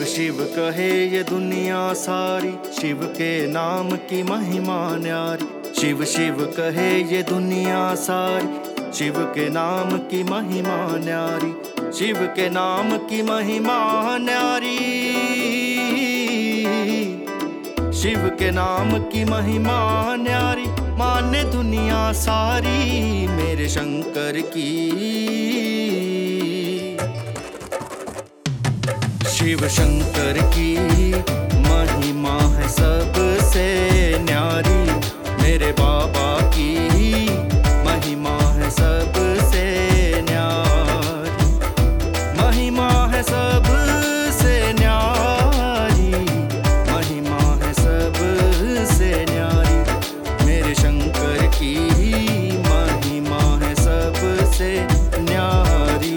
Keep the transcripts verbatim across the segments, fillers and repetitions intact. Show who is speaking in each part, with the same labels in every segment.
Speaker 1: शिव कहे ये दुनिया सारी, शिव के नाम की महिमा न्यारी। शिव शिव कहे ये दुनिया सारी, शिव के नाम की महिमा न्यारी। शिव के नाम की महिमा न्यारी, शिव के नाम की महिमा न्यारी। माने दुनिया सारी मेरे शंकर की। शिव शंकर की महिमा है सबसे न्यारी, मेरे बाबा की महिमा है सबसे न्यारी। महिमा है सबसे न्यारी, महिमा है सबसे न्यारी। मेरे शंकर की महिमा है सबसे न्यारी।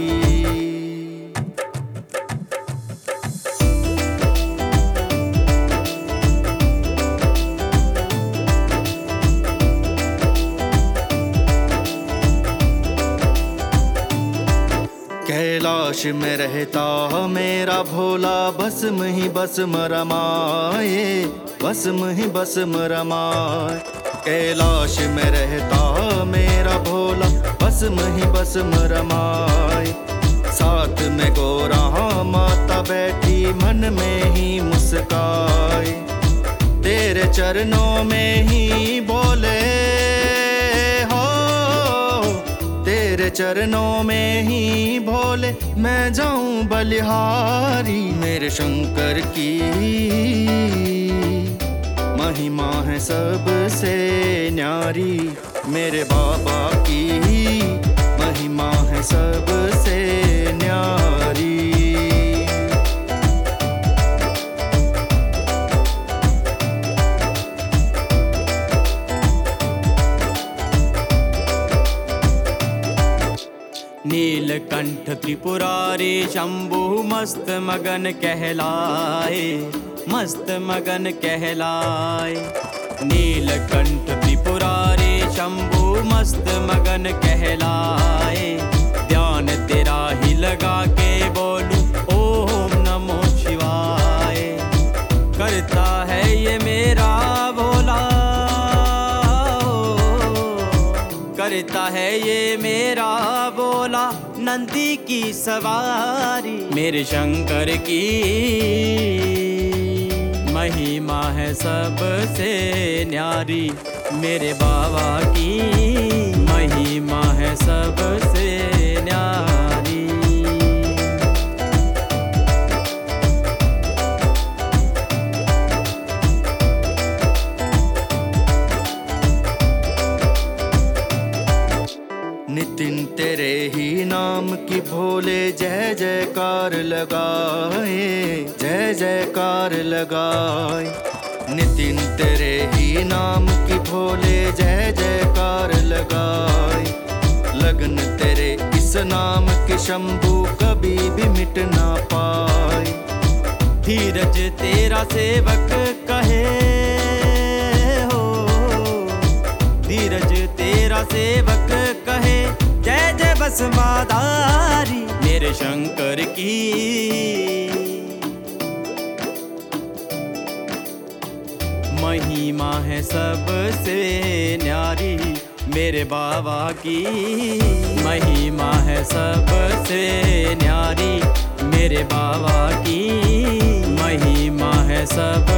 Speaker 1: कैलाश में रहता मेरा भोला, भस्म ही भस्म रमाए, भस्म ही भस्म रमाए। कैलाश में रहता मेरा भोला, भस्म ही भस्म रमाए। साथ में गोरा माता बैठी, मन में ही मुस्काए। तेरे चरणों में ही बोले हो, तेरे चरणों में ही भोले मैं जाऊं बलिहारी। मेरे शंकर की महिमा है सबसे न्यारी, मेरे बाबा की महिमा है सबसे न्यारी।
Speaker 2: नीलकंठ त्रिपुरारी शंभु मस्त मगन कहलाए, मस्त मगन कहलाए। नीलकंठ त्रिपुरारी शंभु मस्त मगन कहलाए। ध्यान तेरा ही लगा के बोलूं ओम नमो शिवाय। करता है ये मेरा भोला, करता है ये मेरा भोला नंदी की सवारी। मेरे शंकर की महिमा है सबसे न्यारी, मेरे बाबा की महिमा है सबसे न्यारी।
Speaker 1: नितिन तेरे ही नाम की भोले जय जयकार लगाए, जय जयकार लगाए। नितिन तेरे ही नाम की भोले जय जयकार लगाए। लगन तेरे इस नाम के शंभू कभी भी मिट ना पाए।
Speaker 2: धीरज तेरा सेवक कहे हो, धीरज तेरा सेवक कहे जय जय भस्माधारी। मेरे शंकर की महिमा है सबसे न्यारी, मेरे बाबा की महिमा है सबसे न्यारी। मेरे बाबा की महिमा है सब